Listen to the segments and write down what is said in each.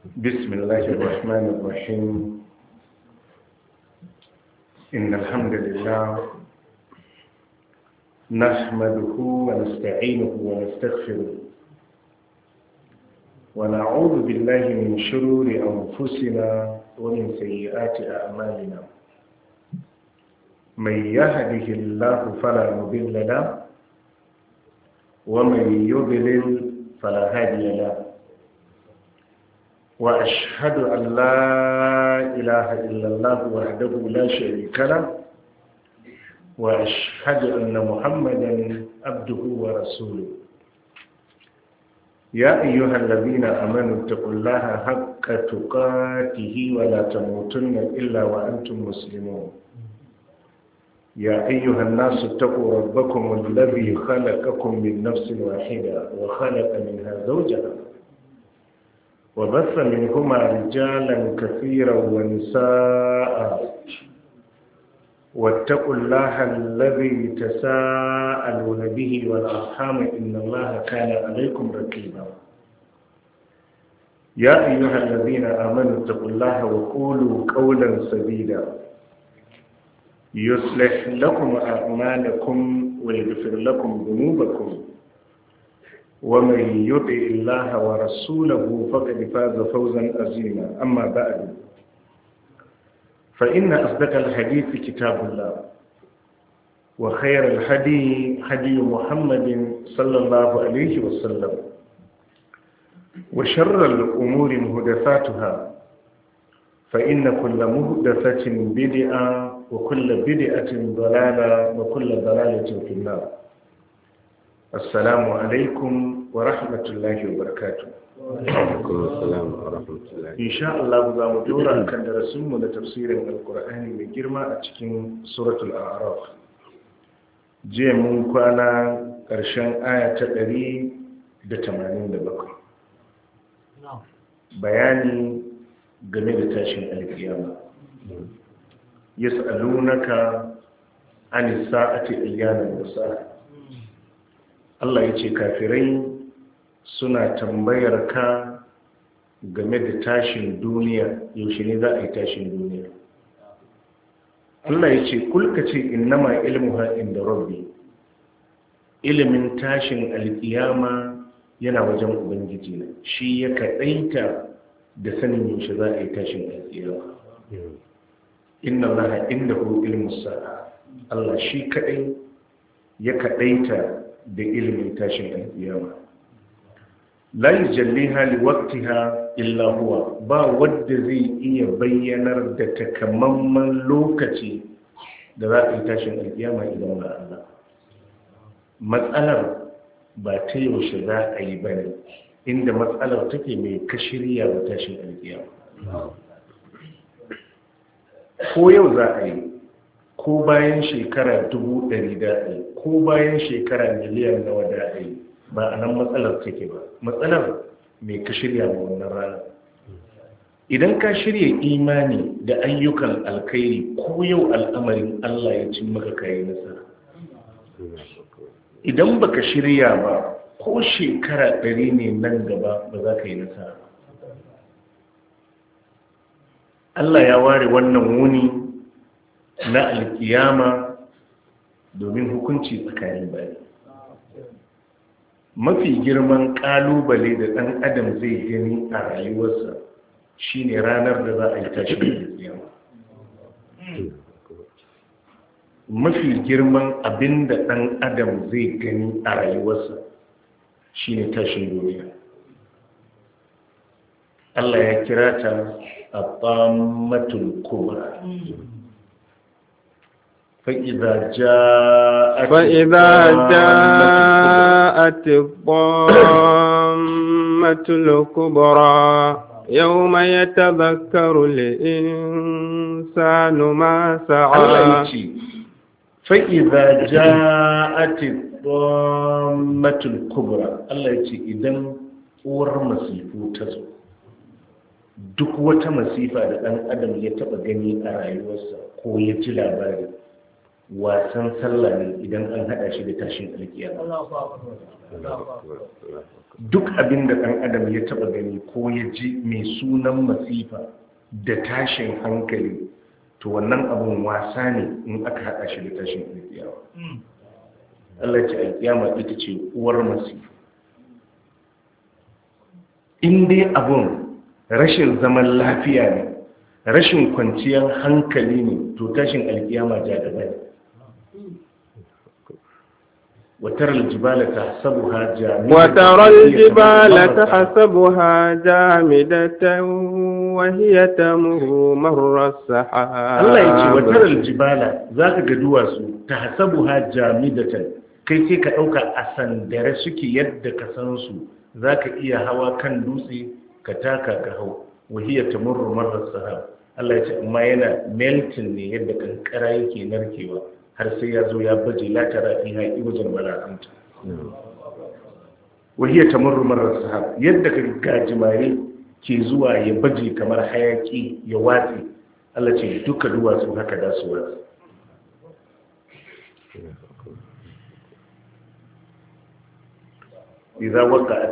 بسم الله الرحمن الرحيم. إن الحمد لله نحمده ونستعينه ونستغفره ونعوذ بالله من شرور أنفسنا ومن سيئات أعمالنا. من يهده الله فلا مضل له ومن يضلل فلا هادي له. وأشهد أن لا إله إلا الله وحده لا شريك له وأشهد أن محمدا عبده ورسوله. يا أيها الذين آمنوا اتقوا الله حق تقاته ولا تموتن إلا وأنتم مسلمون. يا أيها الناس اتقوا ربكم الذي خلقكم من نفس واحدة وخلق منها زوجها وبث منهما رجالا كثيرا ونساء واتقوا الله الذي تساءلون به والأرحام إن الله كان عليكم رقيبا. يا أيها الذين آمنوا اتقوا الله وقولوا قولا سديدا يصلح لكم أعمالكم ويغفر لكم ذنوبكم ومن يطع الله ورسوله فقد فاز فوزا عظيما. أما بعد فإن أصدق الحديث كتاب الله وخير الهدي هدي محمد صلى الله عليه وسلم وشر الأمور محدثاتها فإن كل محدثة بدعة وكل بدعة ضلالة وكل ضلالة في النار. السلام عليكم ورحمة الله وبركاته. وعليكم السلام ورحمة الله. إن شاء الله za mu dora kan darasinmu na tafsirin Alƙur'ani mai girma a cikin suratul A'raf. Jiya mun kwana ƙarshen aya ta 187. Bayani game da tashin alkiyama. Yas'alunaka anis sa'ati ayyana musa. Allah ya ce kafirai suna tambayar ka game da tashin duniya, yaushe ne za a yi tashin duniya. Allah ya ce kulka ce innama ilmuha inda rabbi, ilimin tashin alkiyama yana wajen ubangiji ne, shi ya kaɗaita da sanin yaushe za a yi tashin alkiyama. Inna Allah indahu ilmus sa'a, Allah shi kaɗai ya kaɗaita da ilimin tashin alkiyama. La yujalliha liwaqtiha illa huwa, ba wanda zai iya bayyanar da takamaiman lokaci da za a yi tashin alkiyama idan ba Allah. Matsalar ba ta yaushe za a yi bane, inda matsalar take mai kashiriya da tashin alkiyama. Ko yau za a yi, ko bayan shekara 100 da a yi, ko bayan shekara miliyan nawa da a yi, ba a nan matsalar take ba. Matsalar mai ka shirya wa wannan rana. Idan ka shirya imani da ayyukan alkhairi, ko yau al'amarin Allah ya cin maka kayi nasara. Idan baka shirya ba, ko shekara 100 ne nan gaba ba za ka yi nasara. Allah ya ware wannan wuni na alkiyama domin hukunci tsakanin bayi. Mafi girman kalubale da ɗan adam zai gani a rayuwarsa shine ranar da za a yi tashin alkiyama. Mafi girman abin da ɗan adam zai gani a rayuwarsa shine tashin duniya. Allah ya kira ta at-tammatul kubra. فإذا جاءت الطامة الكبرى يوم يتذكر الإنسان ما سعى. فإذا جاءت الطامة الكبرى الله يجي إذن uwar masifu ta zo. Duk wata masifa da ɗan adam ya taɓa gani a rayuwarsa ko ya ji labari, wasan sallah ne idan an hada shi da tashin alkiyama. Duk abin da ɗan adam ya taba gani ko ya ji mai sunan masifa da tashin hankali, to wannan abun wasa ne in aka hada shi da tashin alkiyama. Allah ce alkiyama ita ce uwar masifa. In dai abun rashin zaman lafiya ne, rashin kwanciyar hankali ne, to tashin alkiyama ja gaba ne. وترى الجبال تحسبها جامدة وهي تمر مر السحاب. الله يجي وترى الجبال ذاك قدواسو تحسبها جامدة kai sai ka ɗauka a sandare suke yadda ka san su, za ka iya hawa kan dutse ka taka ka hau, wahiyar tamurru marar sahab. Allah ya ce amma yana melting ne yadda kankara yake narkewa har sai ya zo ya baje latara fi haƙi wajen bala'anta. Wahiyar tamurru marar sahab, yadda ka gajimare ke zuwa ya baje kamar hayaƙi ya watsi, Allah ce duka duwatsu haka da su watsi. إذا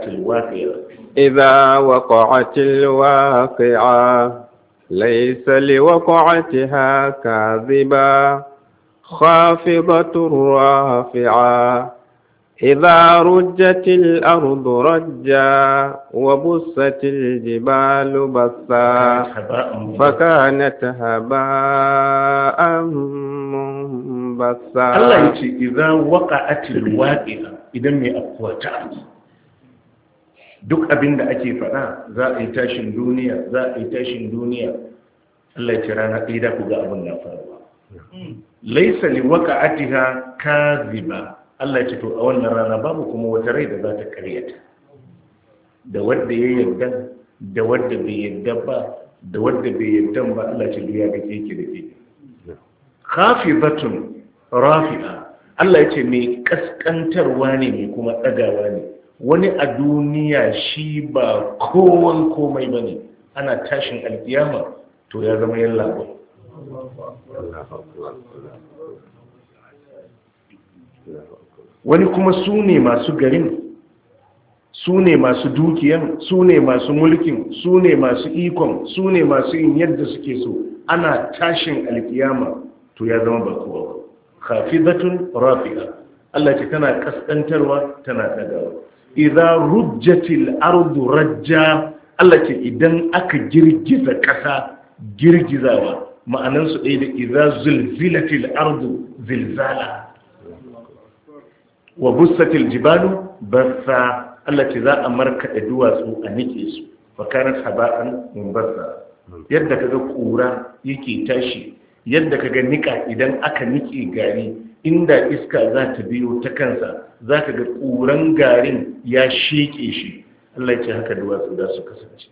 وقعت الواقعة ليس لوقعتها كاذبة خافضة رافعة إذا رجت الأرض رجا وبست الجبال بثا فكانت هباء منبثا. الله يقول إذا وقعت الواقعة إذا ما أقوى duk abin da ake faɗa za a yi tashin duniya, za a yi tashin duniya, Allah ya ce rana ɗaya da ku ga abin na faruwa. Laisa li waqa'atiha kadhiba, Allah ya ce to a wannan rana babu kuma wata rai da za ta karyata. Da wanda ya yarda, da wanda bai yarda ba, da wanda bai yarda ba, Allah ya ce ya ga keke da keke. Khafidatun rafi'a, Allah ya ce mai kaskantarwa ne mai kuma ɗagawa ne. Wani a duniya shi ba kowan komai ba ne, ana tashin alkiyama to ya zama yin labar. Wani kuma su ne masu garin, su ne masu dukiyan, su ne masu mulkin, su ne masu ikon, su ne masu yin yadda suke so, ana tashin alkiyama to ya zama ba kowa. Khafidatun rafi'a, Allah ce tana kaskantarwa tana ɗagawa. Idza rujjatil ardu rajja, Allah ce idan aka girgiza ƙasa girgizawa, ma'anan su ɗaya da idza zulzilatil ardu zilzala wa bussatil jibalu bassa, Allah ce za a markaɗa duwatsu a nike su, fa kanat haba'an munbassa. Yadda kaga kura yake tashi, yadda kaga nika idan aka nike gari, inda iska za ta biyo ta kansa za ka ga ƙuran garin ya sheƙe shi. Allah ya ce haka duwatsu da su kasance.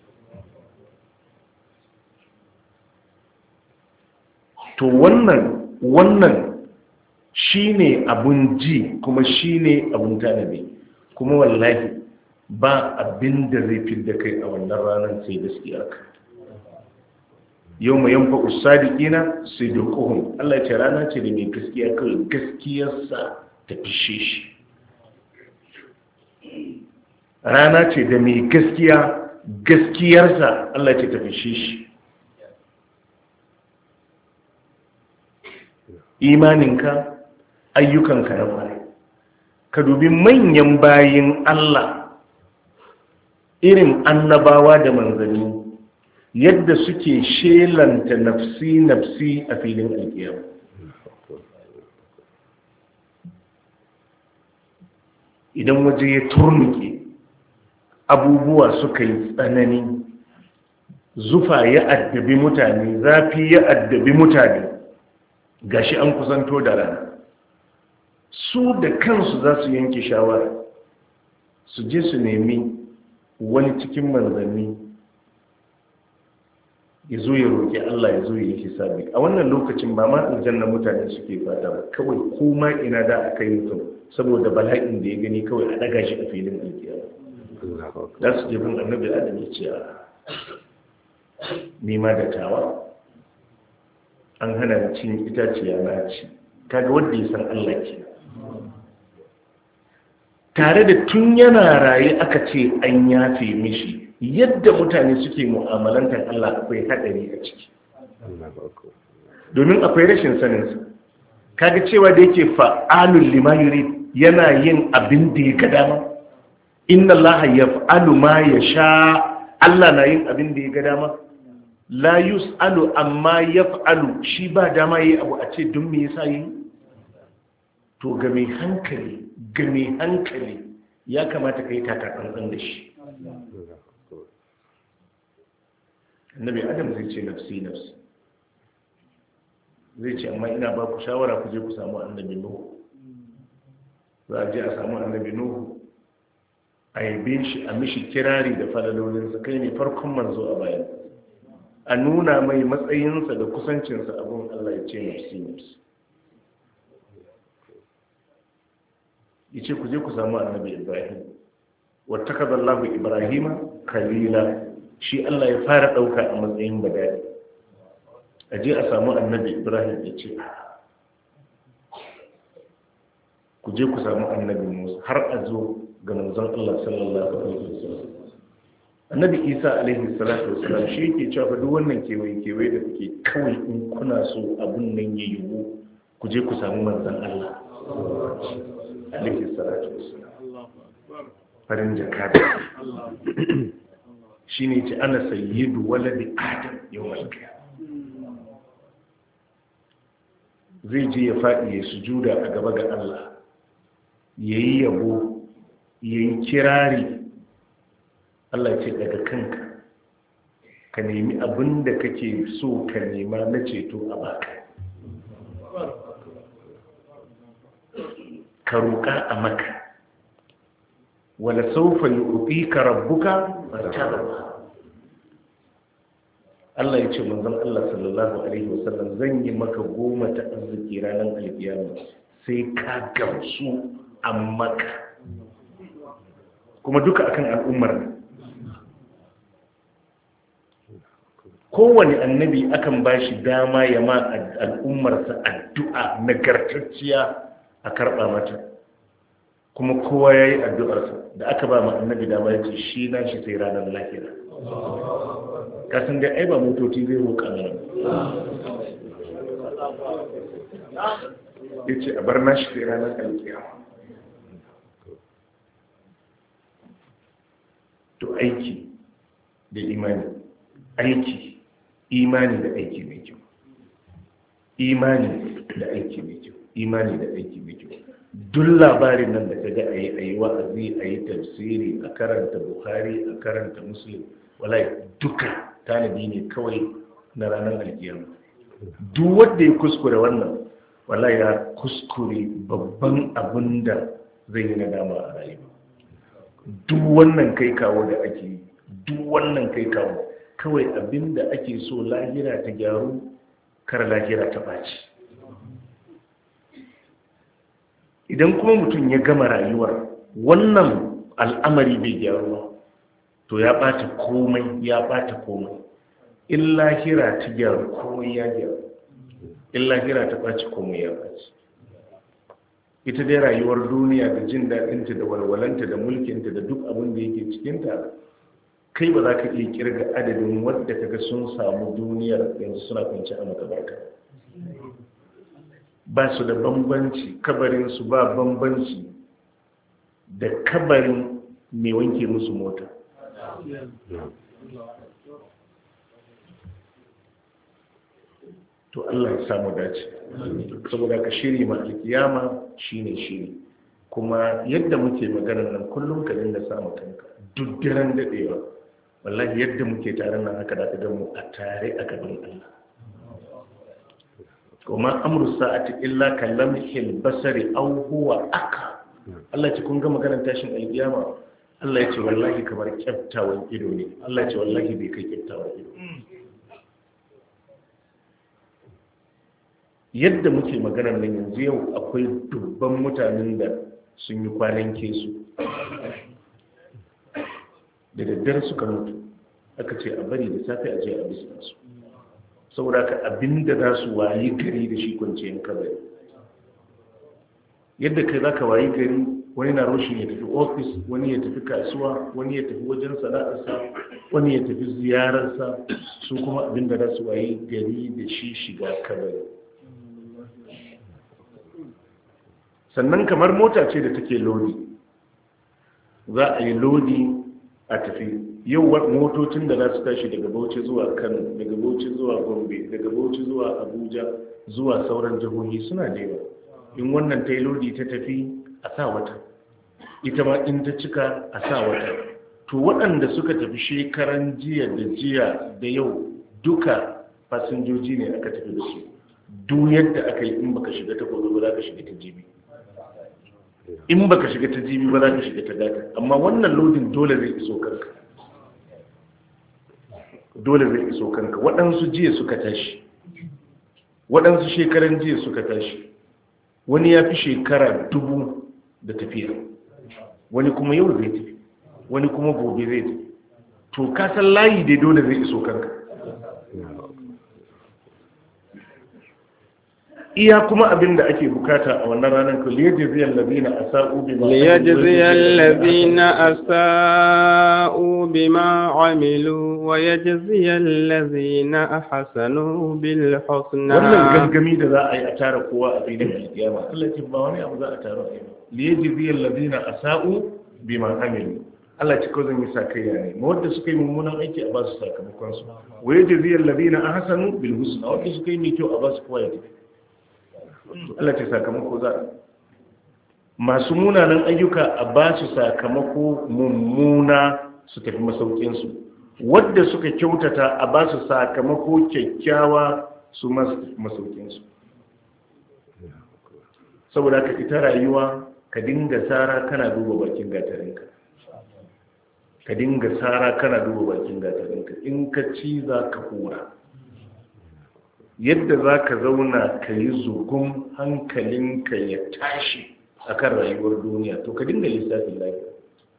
To wannan shi ne abun ji kuma shi ne abun tanadi, kuma wallahi ba abin da zai fi da kai a wannan ranar sai gaskiya ka. Yau mai yanfa usadikina sai dokuhun. Allah ce rana ce da mai gaskiya kawai gaskiyarsa ta fishe shi. Rana ce da mai gaskiya gaskiyarsa Allah ce ta fishe shi. Imaninka, ayyukanka na kwarai. Ka dubi manyan bayin Allah irin annabawa da manzanni yadda suke shelanta nafsi a filin alkiyama. Idan waje ya turnuke, abubuwa suka yi tsanani, zufa ya addabi mutane, zafi ya addabi mutane, gashi an kusanto da rana, su da kansu za su yanke shawara su je su nemi wani cikin manzanni ya zo ya roƙi Allah ya zo ya yi hisabi. A wannan lokacin ba ma aljanna mutane suke fata ba, kawai kuma ina da aka yi mutum saboda bala'in da ya gani kawai a daga shi a filin alkiyama. Da su je bin annabi Adam ya ce nima da tawa an hana cin itaciya na ci, kaga wanda ya san Allah ke tare da tun yana raye aka ce an yafe mishi yadda mutane suke mu'amalantar Allah akwai hadari a ciki domin akwai rashin saninsa kaga cewa da yake fa'alul lima yurid yana yin abin da ya ga dama inna Allah yaf'alu ma yasha Allah na yin abin da ya ga dama la yus'alu amma yaf'alu shi ba dama yi abu a ce don me yasa yi to ga mai hankali ya kamata kai taka tsantsan da shi annabi adam zai ce nafsi zai ce amma ina ba ku shawara ku je ku samu annabi nuhu za a je a samu annabi nuhu a yabe shi a mishi kirari da falalolinsa kai ne farkon manzo a bayan a nuna mai matsayinsa da kusancinsa abin Allah ya ce nafsi ya ce ku je ku samu annabi ibrahim wata kazallahu ibrahima kalila shi Allah ya fara ɗauka a matsayin badari a je a samu annabi ibrahim ya ce ku je ku samu annabi musa har a zo ga manzon Allah sallallahu alaihi wasallam annabi isa alaihi salatu wasallam shi yake cewa fa duk wannan kewaye da kuke kawai in kuna so abun nan ya yiwu ku je ku samu manzon Allah alaihi salatu wasallam farin jakada shine ce ana sayyidu waladi adam yawmal qiyamah zai je ya faɗi ya sujuda a gaba ga Allah yayi yabo yayi kirari Allah ce daga kanka ka nemi abin da kake so ka nema na ceto a baka ka roƙa a maka wala saufa yu'tika rabbuka fatarda Allah ya ce manzon Allah sallallahu alaihi wasallam zan yi maka goma ta arziki ranar alkiyama sai ka gamsu a maka kuma duka akan al'ummar ne kowane annabi akan ba shi dama ya ma al'ummarsa addu'a nagartacciya a karɓa mata kuma kowa ya yi addu'arsa da aka ba ma annabi dama ya ce shi na shi sai ranar lahira kasan dai ai ba motoci zai roƙa mana ya ce a bar na shi sai ranar alkiyama to aiki da imani da aiki mai kyau imani da aiki mai kyau duk labarin nan da kaga ayi wa'azi ayi tafsiri a karanta bukhari a karanta muslim wallahi duka tanadi ne kawai na ranar alkiyama duk wanda ya kuskure wannan wallahi ya kuskure babban abin da zai yi nadama a rayuwa duk wannan kai kawo da ake yi duk wannan kai kawo kawai abinda ake so lahira ta gyaru kar lahira ta ɓaci idan kuma mutum ya gama rayuwar wannan al'amari bai gyaru ba to ya ɓata komai in lahira ta gyaru komai ya gyaru in lahira ta ɓaci komai ya ɓaci ita dai rayuwar duniya da jin daɗinta da walwalanta da mulkinta da duk abin da yake cikinta kai ba za ka iya kirga adadin wadda kaga sun samu duniyar yanzu suna kwanci a makabarta ba su da bambanci kabarinsu ba bambanci da kabarin mai wanke musu mota to Allah ya samu dace saboda ka shiri ma alkiyama shine shiri kuma yadda muke maganar nan kullum ka dinga samu kanka duk daren dadewa wallahi yadda muke tare nan haka da ka mu a tare a gaban Allah kuma amru sa'ati illa kalamhil basari aw huwa aka Allah ce kun ga maganar tashin alkiyama Allah ya ce wallahi kamar kyaftawan ido ne Allah ya ce wallahi bai kai kyaftawan ido yadda muke maganar nan yanzu yau akwai dubban mutanen da sun yi kwanan kesu da daddare suka mutu aka ce a bari da safe a je a bisa su saboda ka abinda za su wayi gari da shi kwanciyar kabari yadda kai za ka wayi gari wani na roshin ya tafi ofis, wani ya tafi kasuwa, wani ya tafi wajen sana'arsa, wani ya tafi ziyararsa, su kuma abin da za su wayi gari da shi shiga kabari. Sannan kamar mota ce da take lodi, za a yi lodi a tafi. Yau motocin da za su tashi daga Bauchi zuwa Kano, daga Bauchi zuwa Gombe, daga Bauchi zuwa Abuja, zuwa sauran jihohi suna da yawa. In wannan ta yi lodi ta tafi, a sa wata, ita ma in ta cika a sa wata. To waɗanda suka tafi shekaran jiya da yau duka fasinjoji ne aka tafi da su. Duk yadda aka yi in baka shiga ta gobe ba za ka shiga ta jibi, in baka shiga ta jibi ba za ka shiga ta gata. Amma wannan lodin dole zai iso kanka, dole zai iso kanka. Waɗansu jiya suka tashi, waɗansu shekaran jiya suka tashi, wani ya fi shekara 1000 da tafiya, wani kuma yau zai tafi, wani kuma gobe zai tafi. To kasan layi dai dole zai iso kanka. iya kuma abin da ake bukata a wannan ranar ku liyajziyal ladina asa'u bima amilu wa yajziyal ladina ahsanu bil husna. Wannan gangami da za a yi a tara kowa a filin kiyama, Allah ce ba wani abu za a tara a yi liyajziyal ladina asa'u bima amilu. Allah ce kawai zan yi sakayya ne ma wanda suka yi mummunan aiki a ba su sakamakon su, wa yajziyal ladina ahsanu bil husna, wanda suka yi mai kyau a ba su kowa ya tafi. Allah ce sakamako za masu munanan ayyuka a ba su sakamako mummuna su tafi masaukinsu, wadda suka kyautata a ba su sakamako kyakkyawa su masaukinsu. Saboda ka ita rayuwa ka dinga tsara kana duba bakin gatarinka, ka dinga tsara kana duba bakin gatarinka. In ka ci za ka hura, yadda za ka zauna ka yi zugun hankalinka ya tashi a kan rayuwar duniya, to ka dinga lissafin lafiya.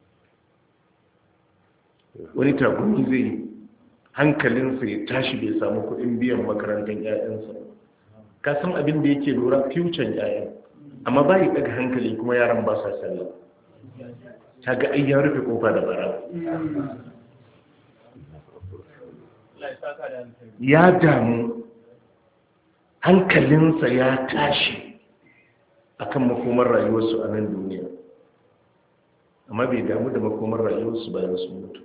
Wani takuni zai yi hankalinsa ya tashi bai samu kuɗin biyan makarantar 'ya'yansa. Ka san abin da yake lura future 'ya'yan, amma ba yi ɗaga hankali kuma yaran ba sa sallah. Ta ga ai ya rufe kofa da bara, ya damu, hankalinsa ya tashi akan makomar rayuwarsu a nan duniya, amma bai damu da makomar rayuwarsu bayan su mutu.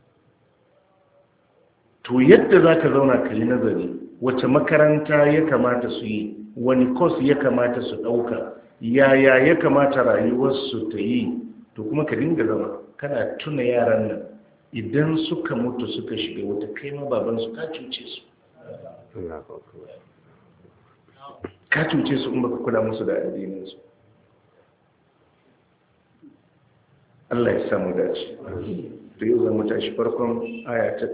To yadda za ka zauna ka yi nazari wace makaranta ya kamata su yi, wani course ya kamata su ɗauka, yaya ya kamata rayuwarsu ta yi, to kuma ka dinga zama kana tuna yaran nan idan suka mutu suka shiga wata kai ma babansu ka cuce su, ka cuce su in baka kula musu da addininsu. Allah ya samu dace. To yau zamu tashi farkon aya ta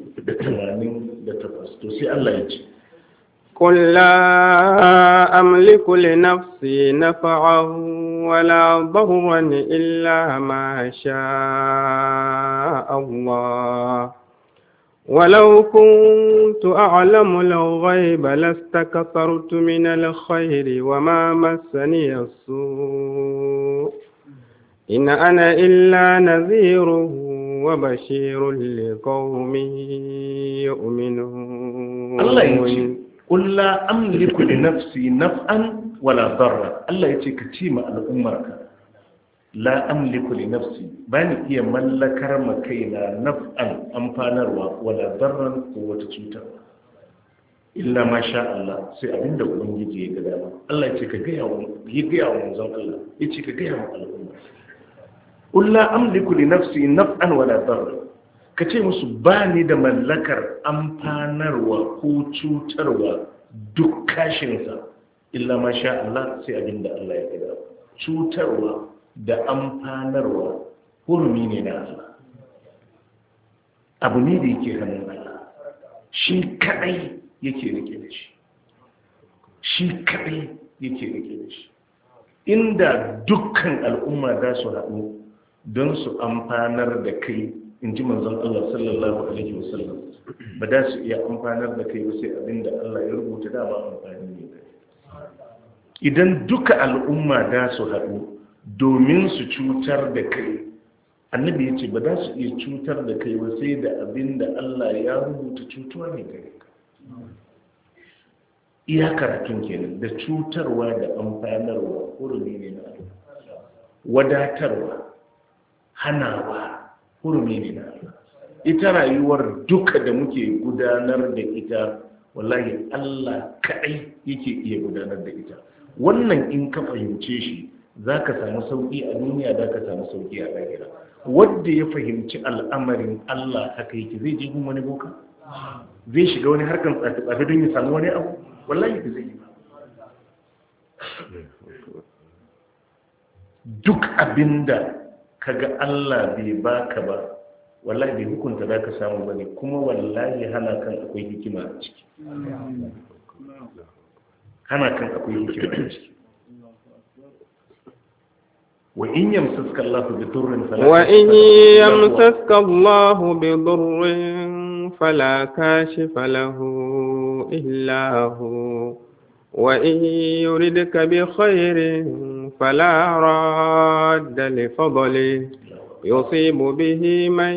188. To sai Allah ya ce قل لا أملك لنفسي نفعا ولا ضرا إلا ما شاء الله ولو كنت أعلم الغيب لاستكثرت من الخير وما مسني السوء إن أنا إلا نذير وبشير لقوم يؤمنون. الله يجي قل لا أملك لنفسي نفعا ولا ضرا. الله يجي كتيمة الأمة la amliku li nafsi bani iya mallakar makaina naf'an amfanarwa wala darran ko wata cutarwa illa ma sha Allah, sai abinda ubangiji ya ga dama. Allah yace ka gaya wa manzon Allah, yace ka gaya wa al'umma qul la amliku li nafsi naf'an wala darran, kace musu bani da mallakar amfanarwa ko cutarwa duk kashin sa illa ma sha Allah, sai abinda Allah ya ga dama. Cutarwa da amfanarwa hurumi ne na Allah, abu ne da yake hannun Allah, shi kadai yake rike da shi, shi kadai yake rike da shi. Inda dukkan al'umma za su haɗu don su amfanar da kai, in ji manzon Allah sallallahu alaihi wasallam, ba da su iya amfanar da kai ba sai abinda Allah ya rubuta dama amfani ne da. idan duka al'umma da su haɗu domin su cutar da kai, annabi ya ce ba za su iya cutar da kai ba sai da abin da Allah ya rubuta cutuwa ne gare ka. Iya karatun kenan, da cutarwa da amfanarwa hurumi ne na Allah, wadatarwa hanawa hurumi ne na Allah. Ita rayuwar duka da muke gudanar da ita wallahi Allah kaɗai yake iya gudanar da ita. Wannan in ka fahimce shi za ka samu sauƙi a duniya, za ka samu sauƙi a lahira. Wadda ya fahimci al'amarin Allah haka yake zai ji gun wani boka, zai shiga wani harkar tsafi don ya samu wani abu, wallahi ba zai yi ba. Duk abinda kaga Allah bai baka ba wallahi bai hukunta za ka samu bane, kuma wallahi hana kan akwai hikima a ciki, hana kan akwai hikima a ciki. وإن يمسسك الله بضر فلا كاشف له إلا هو وإن يردك بخير فلا راد لفضله يصيب به من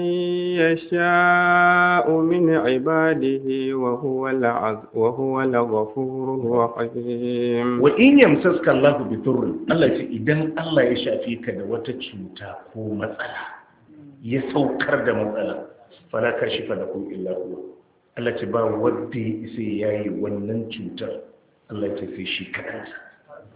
يشاء من عباده وهو الغفور الرحيم. وإن يمسسك الله بضر، الله إذن الله يشافيك دوات تشوتا كو مسألة يسوكر دا مسألة فلا كاشف له إلا هو. الله تبا ودي إسياي ونن تشوتا الله تفيشي كأنسا.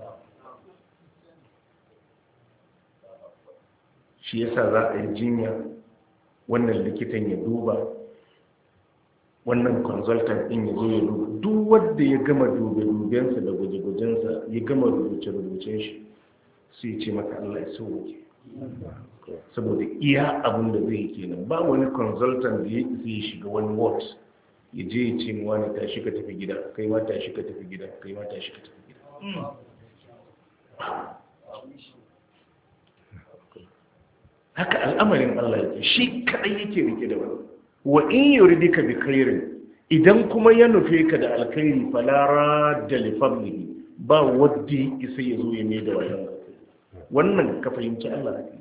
Shi yasa za a yi jinya, wannan likitan ya duba, wannan consultant din ya zo ya duba, duk wanda ya gama dube-dubensa da gwaje-gwajensa ya gama rubuce-rubucen shi sai ya ce maka Allah ya sauke, saboda iya abin da zai kenan. Ba wani consultant da ya isa ya shiga wani ward ya je ya ce wani tashi ka tafi gida, kai ma tashi ka tafi gida, kai ma tashi ka tafi gida. Haka al'amarin Allah yake, shi kadai yake rike da wani. Wa in yuridika bi khairin, idan kuma ya nufe ka da alkhairi fala radda li fadlihi, ba waddi isa ya zo ya mai da wannan ka fahimci Allah ne.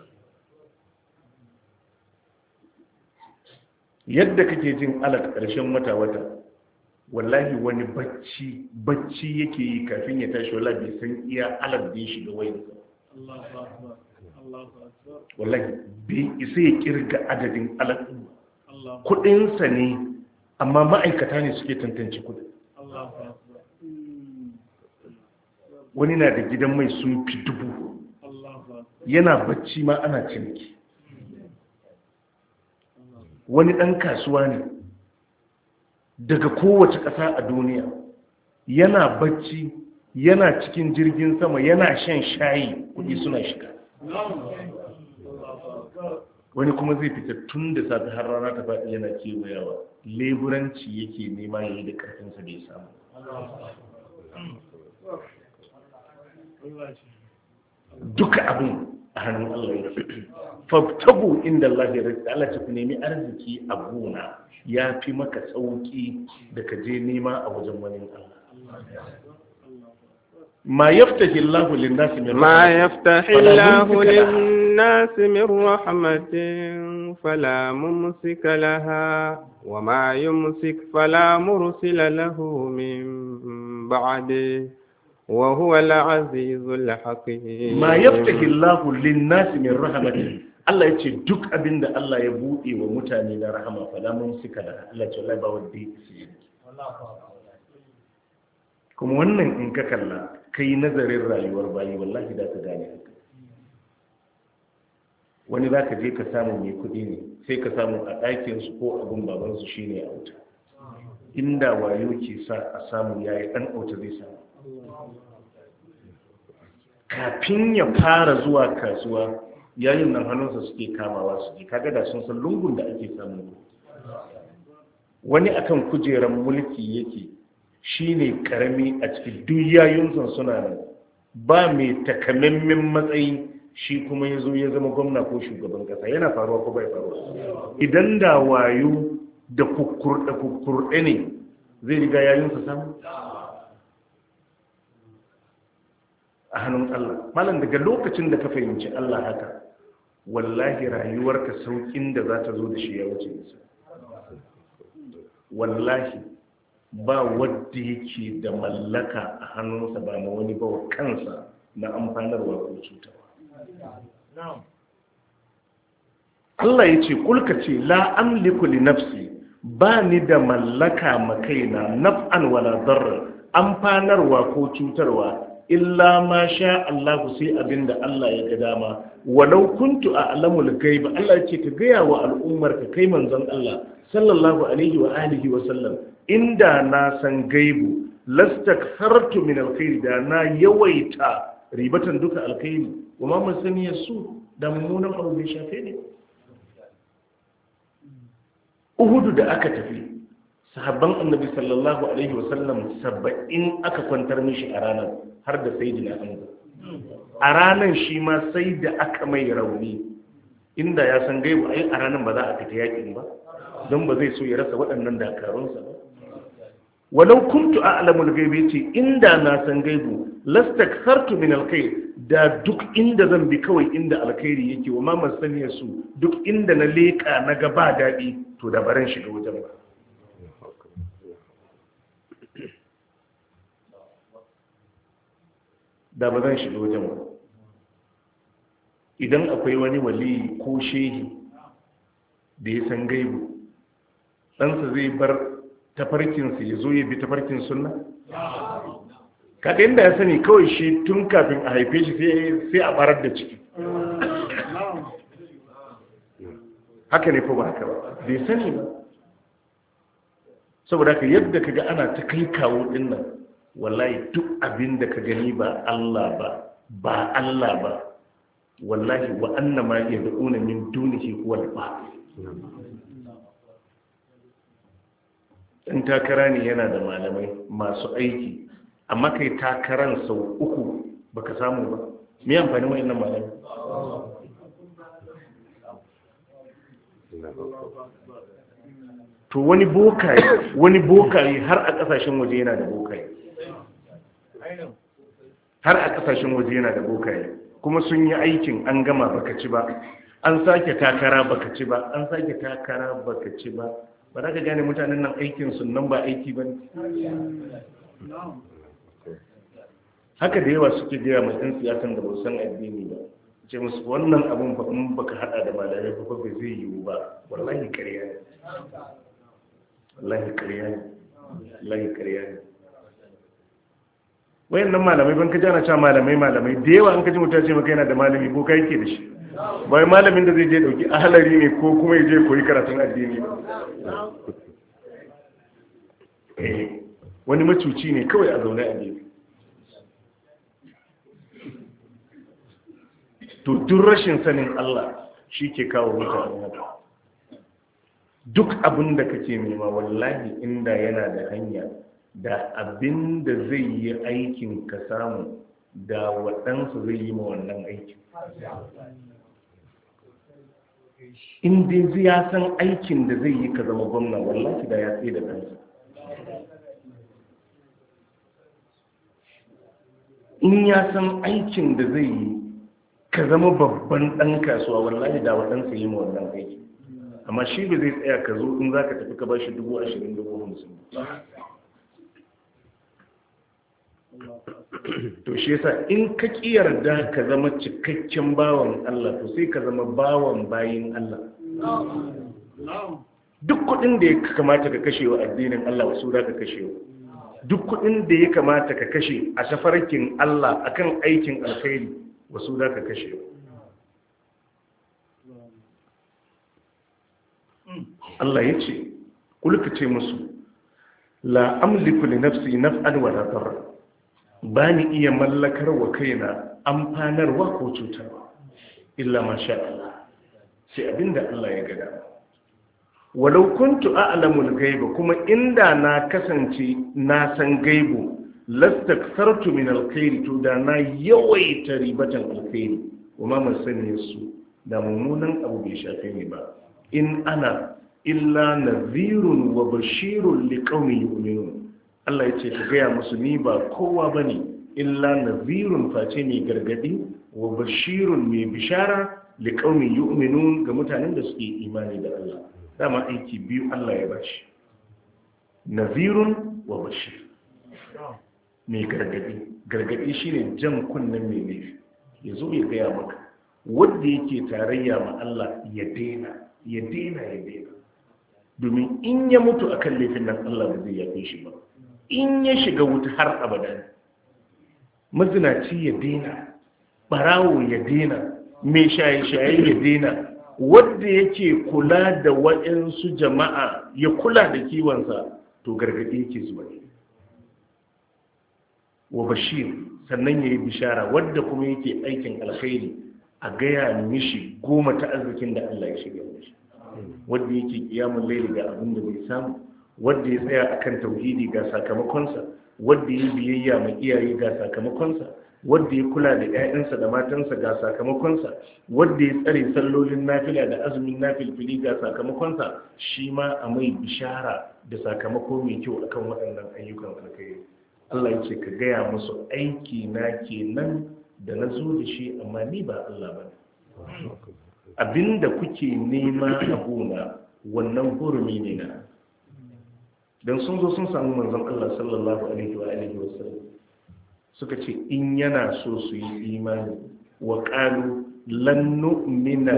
Yadda kake jin alat karshen wata wallahi wani bacci yake yi kafin ya tashi, wallahi bai san iya alat da ya shiga wayarsa. Wallahi bai isa ya kirga adadin alaƙin kudinsa ne, amma ma'aikata ne suke tantance kudin. Wani na da gidan mai sun fi 1000, yana bacci ma ana ciniki. Wani ɗan kasuwa ne daga kowace ƙasa a duniya, yana bacci, yana cikin jirgin sama, yana shan shayi, kudi suna shiga. Wani kuma zai fita tun da safi har rana ta faɗi yana kewayawa, leburanci yake nema ya yi da ƙarfinsa da ya samu. Duka abin a hannun Allah ya fi. Fabtabu inda Allah ya rizki, Allah ta ku nemi arziki a gona ya fi maka sauƙi da ka je nema a wajen wani Allah. ما يفتح الله للناس من رحمة فلا ممسك لها وما يمسك فلا مرسل له من بعده وهو العزيز الحكيم. ما يفتح الله للناس من رحمة، Allah ya ce duk abinda Allah ya buɗe wa mutane na rahama fala mumsika laha, Allah ya ce wallahi ba wanda ya yi. Kuma wannan in ka kalla kai nazarin rayuwar bayi wallahi da ka gane haka. Wani za ka je ka samu mai kuɗi ne, sai ka samu a ɗakinsu ko abin babansu shi ne auta. Inda wayo ke sa a samu yayi ɗan auta zai samu. Kafin ya fara zuwa kasuwa yayin nan hannunsa suke kamawa su je, kaga da sun san lungun da ake samu. Wani akan kujeran mulki yake, shi ne karami a cikin duk yayunsa suna nan, ba mai takamaimin matsayi, shi kuma ya zo ya zama gwamna ko shugaban kasa. Yana faruwa ko bai faruwa? Idan da wayo da kukkurɗe ne zai riga yayunsa samu? a hannun Allah. Malam daga lokacin da ka fahimci Allah haka, wallahi rayuwarka saukin da za ta zo da shi ya wuce nisa. Wallahi ba wadda yake da mallaka a hannunsa ba na wani ba wa kansa na amfanarwa ko cutarwa. Allah ya ce kulka ce la amliku li nafsi, ba ni da mallaka makaina naf'an wala darra, amfanarwa ko cutarwa, illa ma sha Allah, sai abinda Allah ya ga dama. Walau kuntu a'lamul ghaib, Allah ya ce ka gaya wa al'ummar ka kai manzon Allah sallallahu alaihi wa alihi wa sallam, inda na san gaibu lastakthartu min alkhair, da na yawaita ribatan duka alkhairi, wa ma masaniya su, da mummunan abu bai shafe ne. Uhudu da aka tafi, sahabban annabi sallallahu alaihi wa sallam 70 aka kwantar mishi a ranar, har da sayyidina Hamza. A ranar shi ma sai da aka mai rauni. Inda ya san gaibu ai a ranar ba za a fita yakin ba, don ba zai so ya rasa waɗannan dakarunsa ba. Walau kuntu a'lamul ghaibi, ce inda na san gaibu lastakthartu min alkhair, da duk inda zan bi kawai inda alkhairi yake, wa ma masaniya su, duk inda na leka na ga ba daɗi to da baran shiga wajen ba. Da ba zan shiga wajen ba. Idan akwai wani wali ko shehi da ya san gaibu, ɗansa zai bar tafarkinsa ya zo ya bi tafarkin sunna? Kaga inda ya sani kawai shi tun kafin a haife shi sai a barar da ciki. Haka ne ko ba haka ba? Bai sani ba. Saboda haka yadda kaga ana ta kai kawo din nan, wallahi duk abin da ka gani ba Allah ba, wallahi wa annama yad'una min dunihi huwa al-batil. In takara ne yana da malamai masu aiki, amma kai takaran sau 3 baka samu ba, me amfani wayannan malamai? To wani bokaye har a kasashen waje yana da bokaye, har a kasashen waje yana da bokaye, kuma sun yi aikin an gama baka ci ba, an sake takara baka ci ba, an sake takara baka ci ba. Ba za ka gane mutanen nan aikin sunan ba aiki ba ne. Haka da yawa suke gaya mai ɗan siyasan da ba san addini ba, ce musu wannan abun ba in baka hada da malamai ba bai zai yiwu ba. Wallahi ƙarya ne, wallahi ƙarya ne, wallahi ƙarya ne. Wayannan malamai ban ka jana cewa malamai da yawa an kaji mutum ce maka yana da malami ko kai yake da shi, bai malamin da zai je dauki ahalari ne ko kuma ya je koyi karatun addini ba. Wani macuci ne kawai a zaune a gefe. To duk rashin sanin Allah shi ke kawo mutane haka. Duk abin da kake nema wallahi inda yana da hanya, da abin da zai yi aikin ka samu, da waɗansu zai yi ma wannan aikin. In dai ya san aikin da zai yi ka zama gwamna, wallahi da ya tsaye da kansa. In ya san aikin da zai yi ka zama babban ɗan kasuwa, wallahi da waɗansu yi ma wannan aiki. Amma shi ba zai tsaya ka zo in za ka tafi ka ba shi 20,000 50,000. To shi yasa in ka yarda ka zama cikakken bawan Allah, to sai ka zama bawan bayin Allah. Duk kudin da ya kamata ka kashe wa addinin Allah, wasu da ka kashe wa. Duk kudin da ya kamata ka kashe a tafarkin Allah akan aikin alkhairi, wasu da ka kashe wa. Allah ya ce, kulka ce musu, la amliku li nafsi naf'an wa la darra, ba ni iya mallakar wa kaina amfanarwa ko cutarwa, illa ma sha Allah, sai abinda Allah ya gada. Walau kuntu a'lamul ghaiba, kuma inda na kasance na san gaibu, lastakthartu min alkhairi, to da na yawaita ribatan alkhairi, kuma man sani su da mummunan abu bai shafe ni ba. In ana illa nadhirun wa bashirun liqaumin yu'minun. Allah ya ce ka gaya musu ni ba kowa bane illa nadhirun face mai gargadi wa bashirun mai bishara liqaumin yu'minun ga mutanen da suke imani da Allah. Dama aiki biyu Allah ya bashi, nadhirun wa bashir. Mai gargadi shine jan kunnen mai laifi, ya zo ya gaya maka wanda yake tarayya ma Allah ya daina domin in ya mutu akan laifin nan Allah ba zai yafe shi ba, in ya shiga wuta har abada. Mazinaci ya daina, barawo ya daina, mai shaye-shaye ya daina, wanda yake kula da waɗansu jama'a ya kula da kiwonsa, to gargaɗi yake zuwa. Wa bashir, sannan ya yi bishara wadda kuma yake aikin alkhairi a gaya mishi 10 ta arzikin da Allah ya shiga mishi, wadda yake kiyamun laili ga abin da bai samu, wadda ya tsaya akan tauhidi ga sakamakonsa, wadda ya biyayya ma iyaye ga sakamakonsa, wadda ya kula da 'ya'yansa da matansa ga sakamakonsa, wadda ya tsare sallolin nafila da azumin nafilfili ga sakamakonsa, shi ma a mai bishara da sakamako mai kyau akan waɗannan ayyukan alkhairi. Allah ya ce ka gaya musu aiki na kenan da na zo da shi, amma ni ba Allah ba. Abinda kuke nema a gona wannan hurumi ne na. Dan sun zo sun samu manzon Allah sallallahu alaihi wa sallam suka ce in yana so su yi imani wa qalu lan nu'mina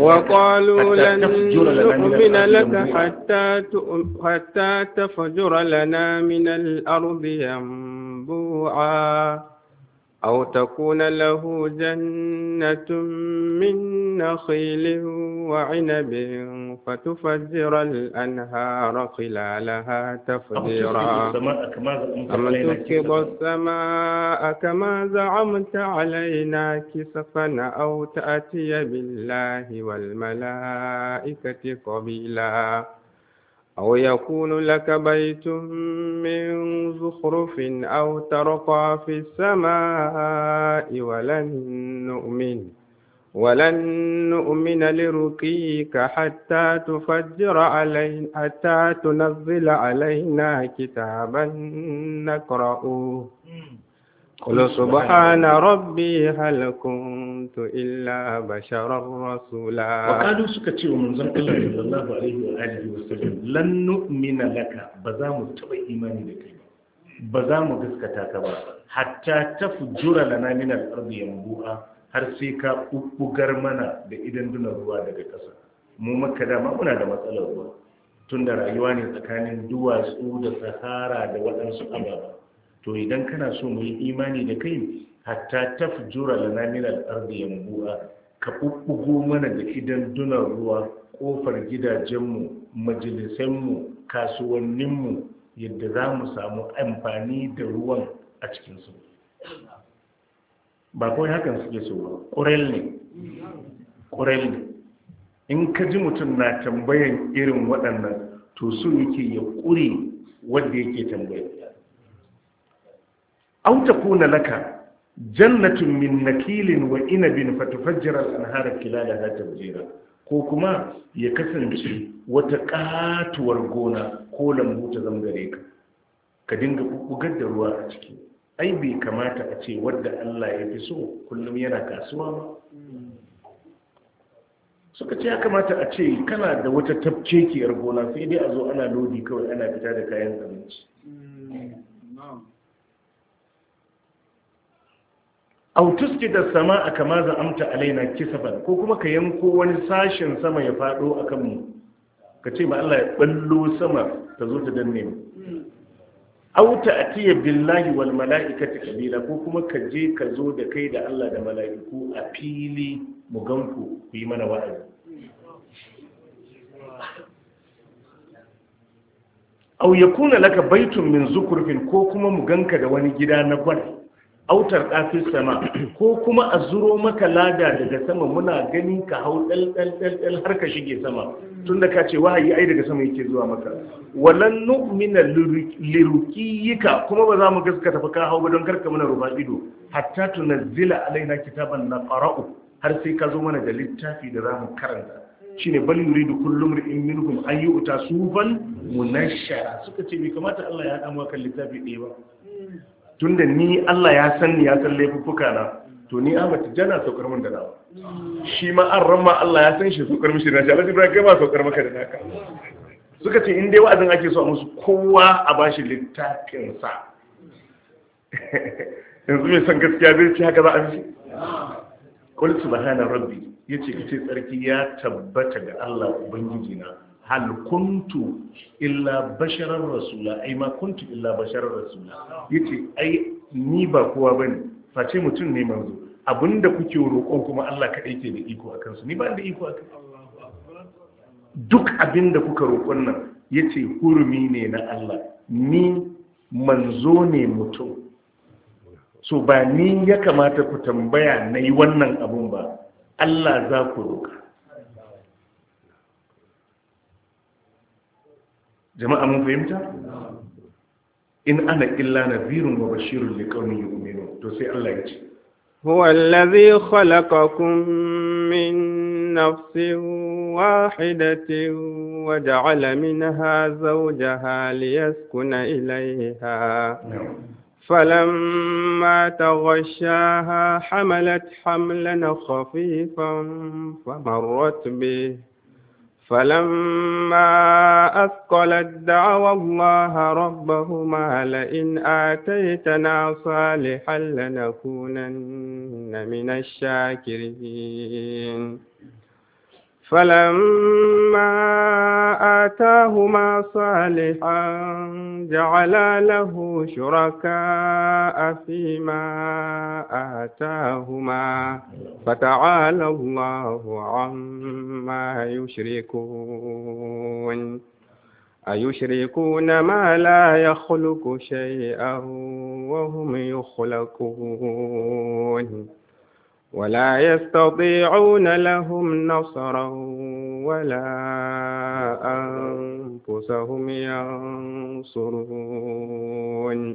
laka hatta tafjura lana min al-ardi yanbu'a aw takuna lahu jannatun min nakhilin wa 'inabin fatufajjira al-anhara khilalaha tafjira am tukibu as-samaa'a kama za'amta 'alaina kisafan aw ta'tiya billahi wal malaa'ikati qabila أو يكون لك بيت من زخرف أو ترقى في السماء ولن نؤمن لرقيك حتى تنزل علينا كتابا نقرأه قل سبحان ربي هل كنت إلا بشرا رسولا. وقالوا سكتي ومنزل الله صلى الله عليه وآله وسلم لن نؤمن لك بزام تبع إيماني لك بزام قسكتاك حتى تفجر لنا من الأرض ينبوءا har sai ka bugar mana da idan dunar ruwa daga ƙasa. Mu Makka dama muna da matsalar ruwa tun da rayuwa ne tsakanin duwatsu da sahara da waɗansu ababa. To idan kana so mu yi imani da kai hatta tafjura lana min al-ardi yanbu'a, ka bubbugo mana da idan dunar ruwa kofar gidajenmu, majalisanmu, kasuwanninmu, yadda za mu samu amfani da ruwan a cikin su. Ba kawai hakan suke so ba, ƙurel ne. In ka ji mutum na tambayan irin waɗannan, to so yake ya ƙure wanda yake tambaya. أو تكون لك جنة من نكيل وإنب فتفجر الأنهار خلالها تفجيرا ko kuma ya kasance wata katuwar gona ko lambu ta zangare ka dinga bugar da ruwa a ciki. Ai bai kamata a ce wadda Allah ya fi so kullum yana kasuwa ba. Suka ce ya kamata a ce kana da wata tafkekiyar gona sai dai a zo ana lodi kawai ana fita da kayan abinci. Au tuskida sama kama za'amta alaina kisafan, ko kuma ka yanko wani sashin sama ya fado akan mu, ka ce ma Allah ya ballo sama ta zo ta danne mu. Au ta'tiya billahi wal mala'ikati qabila, ko kuma ka je ka zo da kai da Allah da mala'iku a fili mu ganku ku yi mana wa'azi. Au yakuna laka baitun min zukurfin, ko kuma mu ganka da wani gida na gwal. Autar ɗafis sama, ko kuma a zuro maka lada daga sama muna gani ka hau ɗal har ka shige sama, tun da ka ce wahayi ai daga sama yake zuwa maka. Walan nu'mina lirukiyika, kuma ba za mu gaskata fa ka hau ba don karka mana rufa ido, hatta tunazzila alaina kitaban naqra'u, har sai ka zo mana da littafi da za mu karanta. Shine bal yuridu kullu imrin minhum an yu'ta sufan munashshara. Suka ce bai kamata Allah ya haɗa mu kan littafi ɗaya ba. tunda ni Allah ya san ni ya san laifuffuka na to ni Ahmad Tijjani saukar min da nawa shi ma an ramma Allah ya san shi saukar mishi da shi Allah Ibrahim kai ma saukar maka da naka suka ce in dai wa'azin ake so a musu kowa a bashi littafin sa yanzu mai san gaskiya zai ci haka za a fi qul subhana rabbi yace kace tsarki ya tabbata ga Allah ubangiji na hal kuntu illa basharar rasula ai ma kuntu illa basharar rasula yace ai ni ba kowa bane face mutum ne manzo abinda kuke roƙon kuma Allah kadai ke da iko akan su ni ba da iko akan duk abinda kuka roƙon nan yace hurumi ne na Allah ni manzo ne mutum so ba ni ya kamata ku tambaya nayi wannan abun ba Allah za ku roƙa jama'a mun fahimta in ana illa nadhirun wa bashirun liqaumin yu'minun to sai Allah ya ce huwa allazi khalaqakum min nafsin wahidatin wa ja'ala minha zawjaha liyaskuna ilayha فلما تغشاها حملت حملا خفيفا فمرت به فلما أثقلت دعوا الله ربهما لئن آتيتنا صالحا لنكونن من الشاكرين فلما آتاهما صالحا جعلا له شركاء فيما آتاهما فتعالى الله عما يشركون أيشركون ما لا يخلق شيئا وهم يخلقون ولا يستطيعون لهم نصرا ولا أنفسهم ينصرون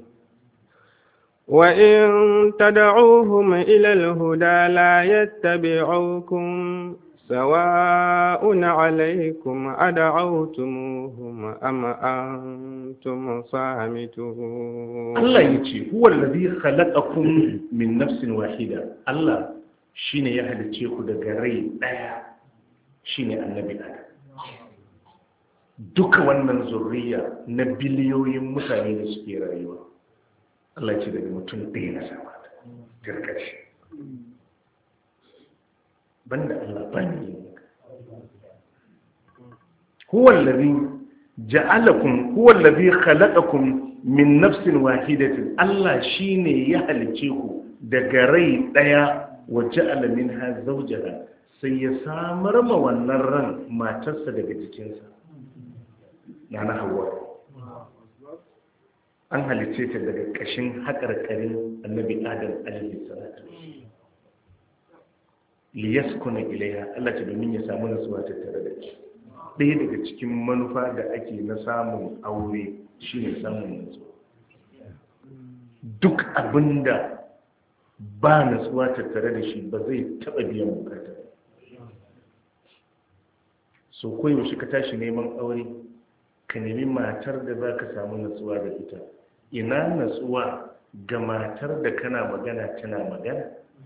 وإن تدعوهم إلى الهدى لا يتبعوكم سواء عليكم أدعوتموهم أم أنتم صامتون الله يجي هو الذي خلقكم من نفس واحدة الله shine ya halice ku daga rai daya shine annabi Adam duka wannan zurriya na biliyoyin mutane da suke rayuwa Allah ya ce daga mutum ɗaya na sama gargashi banda Allah bani huwa allazi khalaqakum min nafsin wahidatin Allah shine ya halice ku daga rai daya waja'ala minha zawjaha sai ya samar ma wannan ran matarsa daga jikinsa nana Hawwa an halice ta daga kashin haƙarƙarin annabi Adam alaihi salatu liyaskuna ilaiha Allah ta domin ya samu nasuwa tattare da shi ɗaya daga cikin manufa da ake na samun aure shine samun nasuwa duk abinda ba nasuwa tattare da shi ba zai taɓa biyan bukata so koyaushe ka tashi neman aure ka nemi matar da za ka samu nasuwa da ita ina nasuwa ga matar da kana magana tana magana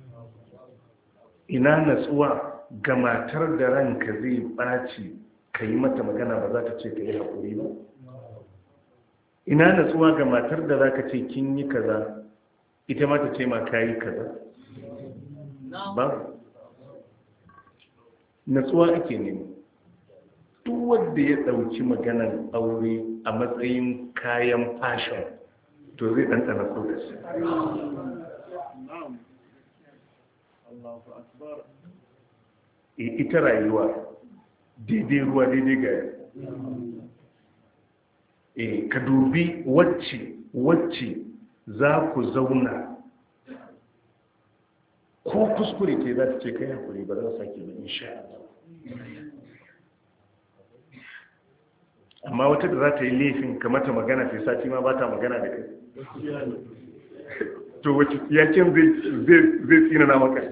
ina natsuwa ga matar da ranka zai ɓaci ka yi mata magana ba za ta ce ka yi haƙuri ba ina natsuwa ga matar da za ka ce kin yi kaza ita ma ta ce ma ka yi kaza ba natsuwa ake nemi duk wanda ya ɗauki maganar aure a matsayin kayan fashion to zai ɗanɗana kodarsa ita rayuwa daidai ruwa daidai gari ka dubi wacce za ku zauna ko kuskure ke za ta ce kai hakuri ba za a sake ba insha Allah amma wata da za ta yi laifin kamata magana sai sati ma ba ta magana da kai to wacce yakin zai tsinana maka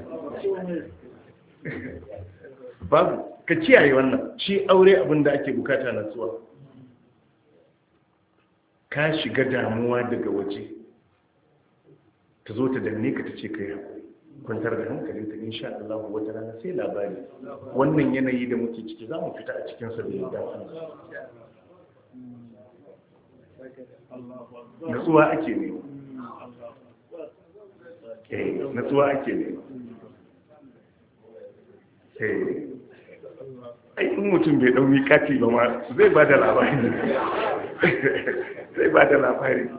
babu ka kiyaye wannan shi aure abin da ake bukata na tsuwa ka shiga damuwa daga waje ta zo ta danne ka ta ce kai haƙuri, kwantar da hankalinta insha Allah wata rana sai labari. Wannan yanayi da muke ciki za mu fita a cikinsa da yadda natsuwa ake nema. Natsuwa ake nema. In mutum bai ɗau kati ba ma zai ba da labari. Zai ba da labari.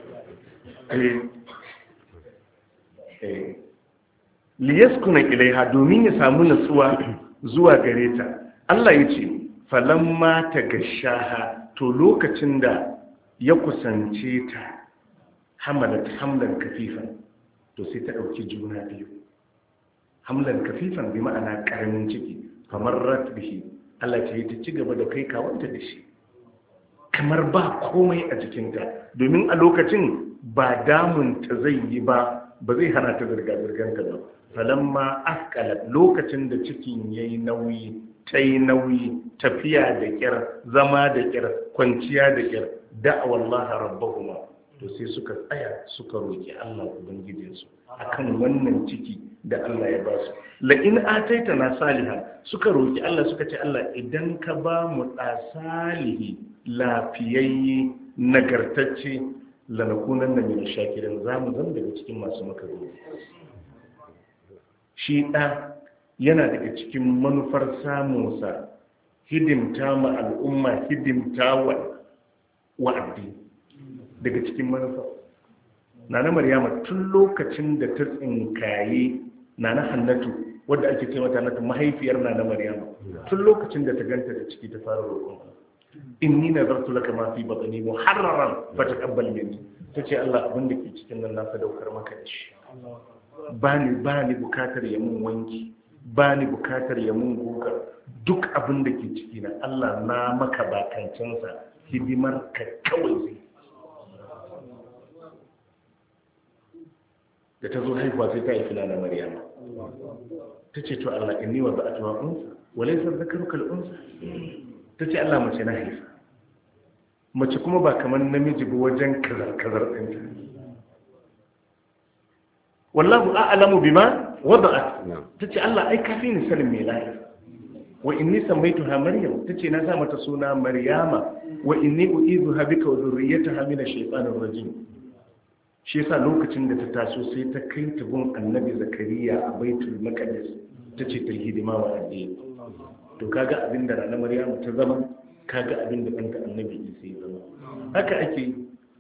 Liyaskuna ilaiha, domin ya samu natsuwa zuwa gare ta. Allah ya ce falamma ta gashaha, to lokacin da ya kusance ta, hamalat hamlan kafifan, to sai ta ɗauki juna biyu. Hamlan kafifan bi ma'ana ƙaramin ciki, kamar ratbihi, Allah ta yi ta ci gaba da kai kawanta da shi kamar ba komai a jikinta, domin a lokacin ba damunta zai yi ba zai hana ta zirga-zirganta ba. Falamma askalat, lokacin da cikin ya yi nauyi, ta yi nauyi, tafiya da kyar, zama da kyar, kwanciya da kyar, da'awallaha rabbahuma, to sai suka tsaya suka roƙi Allah ubangijinsu akan wannan ciki da Allah ya ba su. La'in ataitana salihan, suka roƙi Allah suka ce Allah idan ka ba mu ɗa salihi, lafiyayye, nagartacce, lanakunan na min shakirin, za mu zama daga cikin masu maka godiya. Shi ɗa yana daga cikin manufar samunsa hidimta ma al'umma, hidimta wa addini, daga cikin manufa. Nana Maryama tun lokacin da ta tsinkaye Nana Hannatu, wadda ake ce mata Hannatu, mahaifiyar Nana Maryama, tun lokacin da ta ganta da ciki ta fara roƙon inni nazartu laka ma fi batni muharraran fataqabbal minni, tace Allah abin da ke cikin nan na sadaukar maka da shi. Bani bukatar ya mun wanki, bani bukatar ya mun guga, duk abin da ke ciki na Allah na maka bakancinsa, hidimar ka kawai zai. Da ta zo haihuwa sai ta haifi na Maryama, ta ce to Allah inni wa ba'atuha unsa wa laysa dhakaru kal unsa, ta ce Allah mace na haifa, mace kuma ba kamar namiji ba wajen kazar ɗinta. Wallahu a'lamu bima wada'at, ta ce Allah ai kafi ni sanin me lafiya. Wa inni sammaituha Maryam, ta ce na sa mata suna Maryama, wa inni u'izuha bika wa dhurriyyataha min ash-shaytanir rajim. Shi yasa lokacin da ta taso sai ta kai ta gun Annabi Zakariya a Baitul Maqdis, ta ce ta hidima wa addini. To kaga abin da Nana Maryam ta zama, kaga abin da ɗanka Annabi Isa ya zama. Haka ake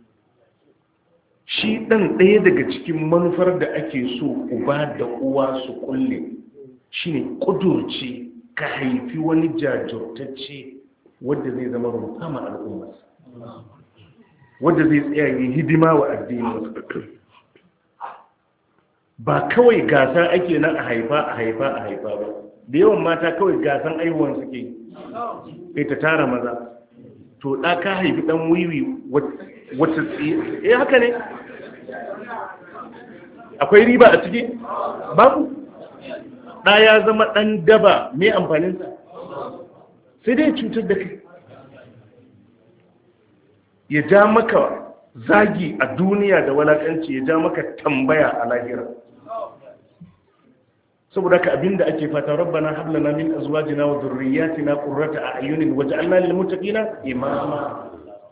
shi ɗan ɗaya daga cikin manufar da ake so uba da uwa su kulle shine ƙudurci ka haifi wani jajirtacce wadda zai zama rumfa ma al'ummarsa, wadda zai tsaya yi hidima wa addini. Ba kawai gasa ake nan a haifa ba. Da yawan mata kawai gasan aihuwan suke yi, ta tara maza. To ɗa ka haifi ɗan wiwi wata tsaye, haka ne? Akwai riba a ciki? Babu. Ɗa ya zama ɗan daba, mai amfaninsa? Sai dai cutar da kai. Ya ja maka zagi a duniya da walakanci, ya ja maka tambaya a lahira. Saboda ka abinda ake fata, rabbana hab lana min azwajina wa dhurriyyatina qurrata a'yunin waj'alna lil muttaqina imama.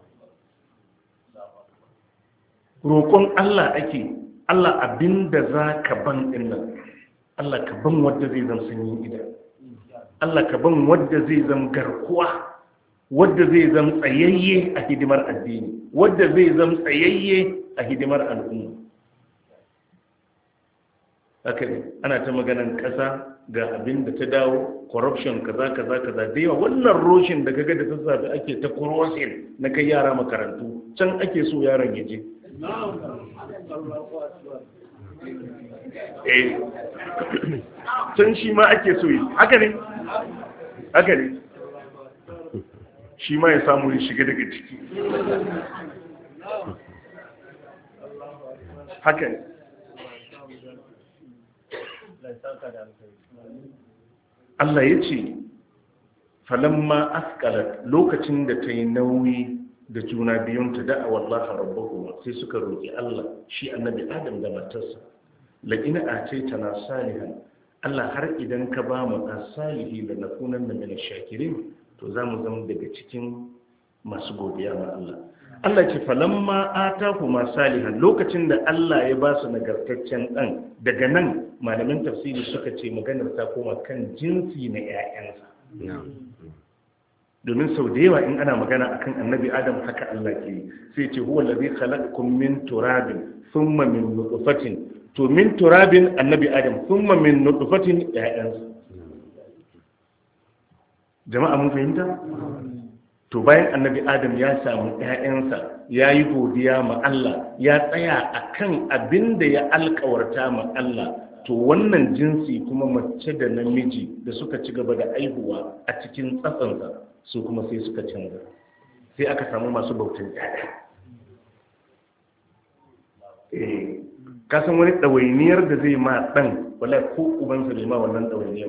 Roƙon Allah ake, Allah abinda zaka ban din nan, Allah ka ban wanda zai zama sanyin ida, Allah ka ban wanda zai zama garkuwa, wanda zai zama tsayayye a hidimar addini, wanda zai zama tsayayye a hidimar al'umma. Haka ne, ana ta maganan ƙasa ga abin da ta dawo, corruption kaza da yawa. Wannan roshin da kaga da sassafe ake ta crossing na kai yara makarantu, can ake so yaron ya je. Can shi ma ake so yi, haka ne, shi ma ya samu ya shiga daga ciki. Haka ne. Allah ya ce falamma askalat, lokacin da ta yi nauyi da juna biyun ta da'a wallahi rabbuhum sai suka roki Allah shi annabi Adam da matarsa la ina ataitana salihan Allah har idan ka ba mu as-salihi da nakunan min ash-shakirin to zamu zama daga cikin masu godiya ma Allah Allah ce falamma ataku ma salihan lokacin da Allah ya ba su nagartaccen dan daga nan malamin tafsiri suka ce maganar ta koma kan jinsi na ƴaƴansa domin sau da yawa in ana magana akan annabi Adam haka Allah ke sai ce huwa allazi khalaqakum min turabin thumma min nutfatin to min turabin annabi Adam thumma min nutfatin ƴaƴansa jama'a mun fahimta to bayan annabi Adam ya samu ƴaƴansa ya yi godiya ma Allah ya tsaya akan abin da ya alkawarta ma Allah to wannan jinsi kuma mace da namiji da suka ci gaba da aihuwa a cikin tsatsansa su kuma sai suka canza sai aka samu masu bautan ƴaƴa kasan wani ɗawainiyar da zai ma ɗan wala ko ubansa bai ma wannan ɗawainiyar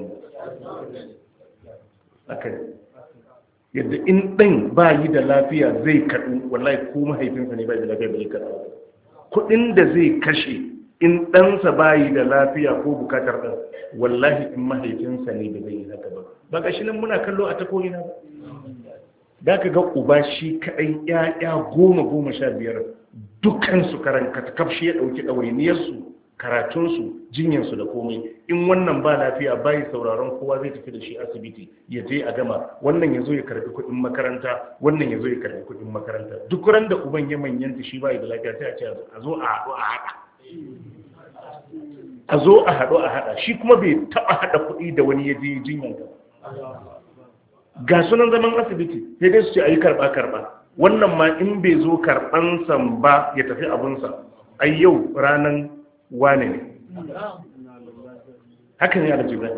ba yadda in ɗan ba yi da lafiya zai kaɗu wallahi ko mahaifinsa ne ba da lafiya bai kaɗu kuɗin da zai kashe in ɗansa ba yi da lafiya ko bukatar ɗan wallahi in mahaifinsa ne da zai yi haka ba ga shi nan muna kallo a takoyina ba da ka ga uba shi kaɗai ƴaƴa 10-15 dukansu karanta kafshi ya ɗauki ɗawainiyarsu karatunsu jinyarsu da komai in wannan ba lafiya bayi sauraron kowa zai tafi da shi asibiti ya je a gama wannan ya zo ya karbi kuɗin makaranta wannan ya zo ya karbi kuɗin makaranta duk ran da uban ya manyanta shi bayi da lafiya sai a ce a zo a haɗu a haɗa a zo a haɗu a haɗa shi kuma bai taɓa haɗa kuɗi da wani ya je jinyanta ga sunan zaman asibiti sai dai su ce a yi karɓa wannan ma in bai zo karɓansa ba ya tafi abunsa ai yau ranan wane ne haka ne ala jibril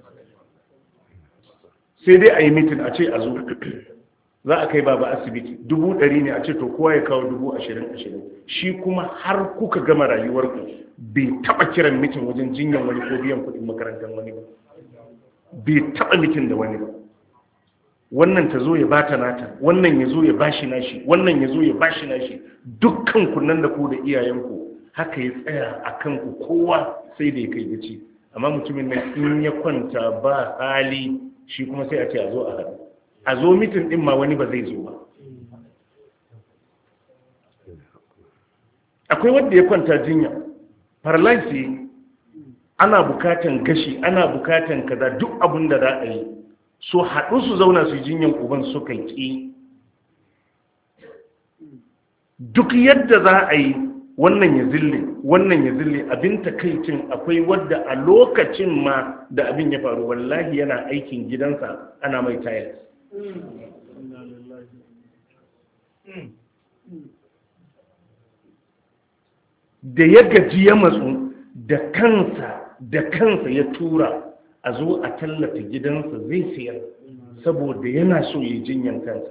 sai dai a yi mitin a ce a zo za a kai baba asibiti 100 ne a ce to kowa ya kawo 20,000 shi kuma har kuka gama rayuwarku bai taba kiran mitin wajen jinyan wani ko biyan kudin makarantar wani ba bai taba mitin da wani ba wannan ta zo ya bata nata wannan ya zo ya bashi nashi wannan ya zo ya bashi nashi dukkan kunnan da ku da iyayenku haka ya tsaya a kanku kowa sai da ya kai gaci amma mutumin nan in ya kwanta ba hali shi kuma sai a ce a zo a haɗu a zo mitin ɗin ma wani ba zai zo ba akwai wanda ya kwanta jinya paralysis ana bukatan gashi ana bukatan kaza duk abin da za a yi so haɗu su zauna su jinyan uban suka ƙi duk yadda za a yi wannan ya zille abin takaicin akwai wadda a lokacin ma da abin ya faru wallahi yana aikin gidansa ana mai tayar da ya gaji ya matsu da kansa ya tura a zo a tallata gidansa zai siyar saboda yana so ya jinyan kansa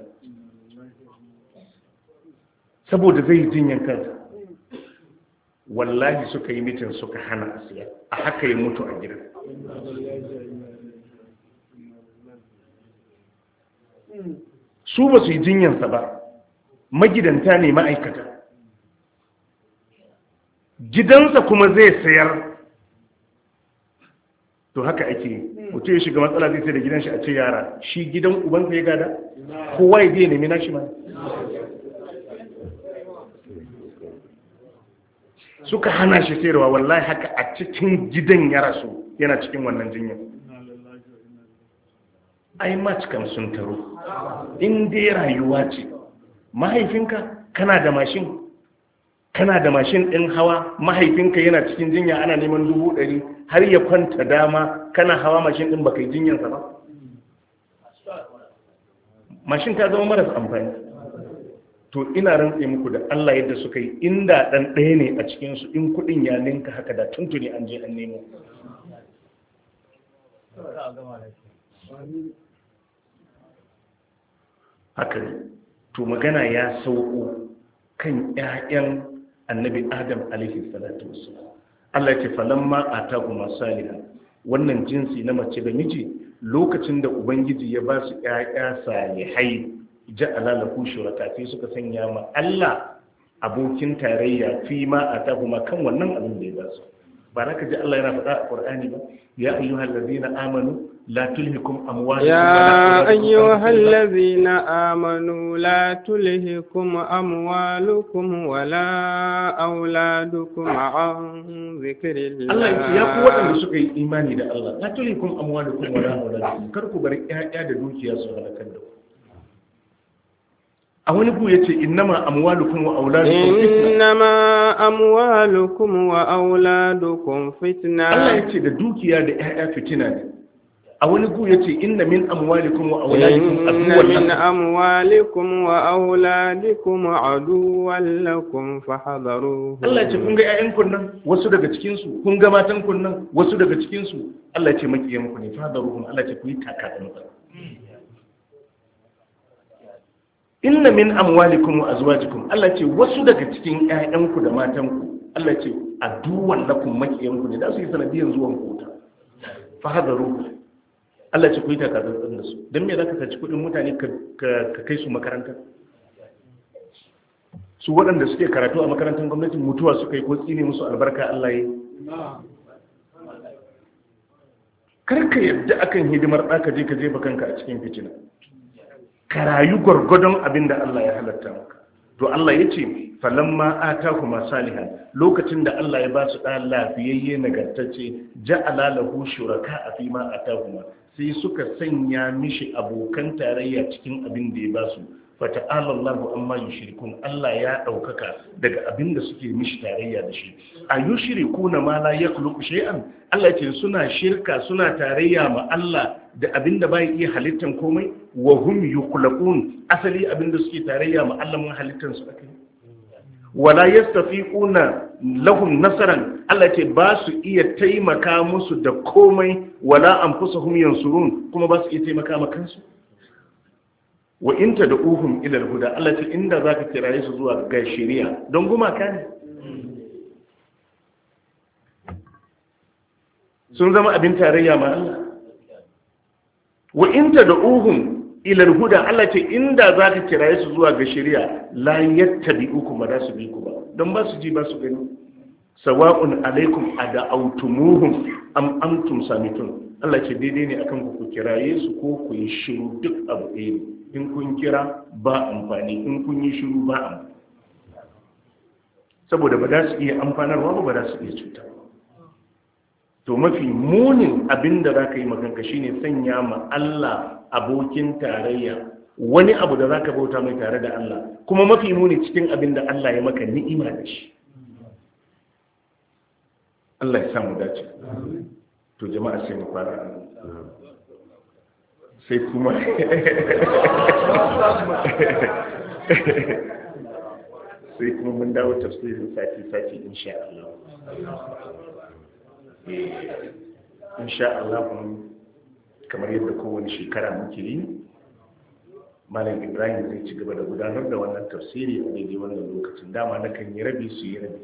saboda zai jinyan kansa wallahi suka yi mitin suka hana a siya a haka ya mutu a gidan su ba su yi jinyansa ba magidanta ne ma'aikata gidansa kuma zai sayar to haka ake mutum ya shiga matsala zai sai da gidan shi a ce yara shi gidan ubansa ya gada kowa ya biya nemi nashi ma suka hana shi sayarwa wallahi haka a cikin gidan ya rasu yana cikin wannan jinya ai kam sun taro in dai rayuwa ce mahaifinka kana da mashin ɗin hawa mahaifinka yana cikin jinya ana neman 100,000 har ya kwanta dama kana hawa mashin ɗin baka yi jinyansa ba mashin ta zama maras amfani to ina rantse muku da Allah yadda suka yi inda ɗan ɗaya ne a cikinsu in kuɗin ya ninka haka da tuntuni an je an nemo haka ne to magana ya sauko kan ƴaƴan annabi Adam alaihi salatu wassalam Allah ya ce falamma atahuma salihan wannan jinsi na mace da miji lokacin da ubangiji ya ba su ƴaƴa salihai ja'ala lahu shuraka sai suka sanya ma Allah abokin tarayya fi ma atahuma kan wannan abin da ya ba su. ba za ka ji Allah yana faɗa a Qur'ani ba ya ayyuhal ladina amanu la tulhikum amwalukum ya ayyuhal ladina amanu la tulhikum amwalukum wala auladukum an zikrillah. Allah ya ku waɗanda suka yi imani da Allah la tulhikum amwalukum wala auladukum kar ku bar ƴaƴa da dukiya su halakar da ku. a wani bu yace innama amwalukum wa auladukum fitna Allah yace da dukiya da ƴaƴa fitina ne. a wani bu yace inna min amwalikum wa auladikum aduwwan lakum fahdharuhu. Allah yace kun ga ƴaƴan kun nan wasu daga cikin su kun ga matan kun nan wasu daga cikin su Allah yace makiyan ku ne fahdharuhum. Allah yace ku yi takatsantsan. inna min amwalikum wa azwajikum Allah ce wasu daga cikin ƴaƴanku da matanku Allah ce aduwan lakum makiyanku ne da su yi sanadiyan zuwan kota fa hadaru. Allah ce ku yi takardun da su dan me zaka saci kudin mutane ka kai su makaranta? su waɗanda suke karatu a makarantar gwamnati mutuwa suka yi ko tsine musu albarka Allah yi. Karka yadda akan hidimar ɗaka je ka jefa kanka a cikin fitina. Ka rayu gwargwadon abin da Allah ya halatta maka. To Allah ya ce falamma atahuma salihan lokacin da Allah ya ba su ɗan lafiyayye nagartacce ja'ala lahu shuraka fi ma atahuma sai suka sanya mishi abokan tarayya cikin abin da ya ba su. Fata'ala Allahu amma yushrikun. Allah ya ɗaukaka daga abin da suke mishi tarayya da shi. A yushrikuna ma la yakhluqu shay'an. Allah ce suna shirka suna tarayya ma Allah da abin da bai iya halittan komai wa hum yukhlaqun. Asali abin da suke tarayya ma Allah mun halittan su akai. Wala yastafiquna lahum nasaran. Allah ce ba su iya taimaka musu da komai wala anfusuhum yansurun kuma ba su iya taimaka ma kansu. Wa in tad'uhum ila al-huda Allah ce inda zaka kiraye su zuwa ga shari'a don gumaka ne sun zama abin tarayya ma Allah. Wa in tad'uhum ila al-huda Allah ce inda zaka kiraye su zuwa ga shari'a la yattabi'ukum ba za su bi ku ba don ba su ji ba su gani. Sawa'un alaikum ada'awtumuhum am antum samitun. Allah ce daidai ne akan ku kiraye su ko ku yi shiru duk abu ɗaya ne. In kun kira ba amfani in kun yi shiru ba amfani saboda ba za su iya amfanarwa ba za su iya cuta. To mafi munin abin da za ka yi maganka shine sanya ma Allah abokin tarayya wani abu da za ka bauta mai tare da Allah kuma mafi muni cikin abin da Allah ya maka ni'ima da shi. Allah ya samu dace. To jama'a sai mu fara sai kuma mun dawo tafsirin sati insha Allah. Insha Allah kamar yadda kowane shekara muke yi Malam Ibrahim zai ci gaba da gudanar da wannan tafsiri a daidai wannan lokacin. Dama na kan yi rabi su yi rabi.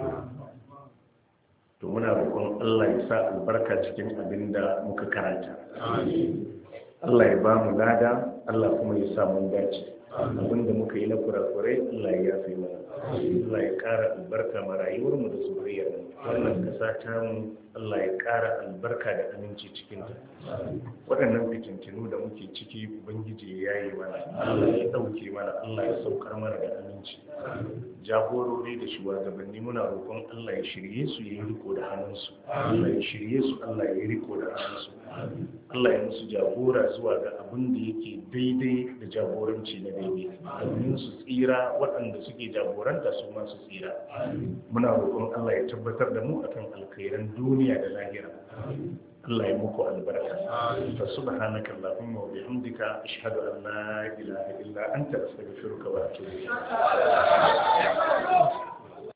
To muna roƙon Allah ya sa albarka cikin abin da muka karanta. Allah ya ba mu lada, Allah kuma ya sa mun dace. Abinda muka yi na kurakurai, Allah ya yafe mana. Allah ya ƙara albarka ma rayuwarmu da zuriyarmu. Wannan ƙasa ta mu, Allah ya ƙara albarka da aminci cikin ta. Waɗannan fitintinu da muke ciki, Ubangiji ya yi mana. Allah ya ɗauke mana, Allah ya saukar mana da aminci. Jagorori da shugabanni muna roƙon Allah ya shirye su ya yi riko da hannunsu. Allah ya shirye su, Allah ya yi riko da hannunsu. Allah ya musu jagora zuwa ga abin da yake daidai da jagoranci na daidai domin su tsira waɗanda suke jagoranta su masu tsira. Muna roƙon Allah ya tabbatar da mu akan alkhairan duniya da lahira. Allah ya muku albarka. Fa subhanaka allahumma wa bihamdika ashhadu an la ilaha illa anta astaghfiruka wa atubu ilayk.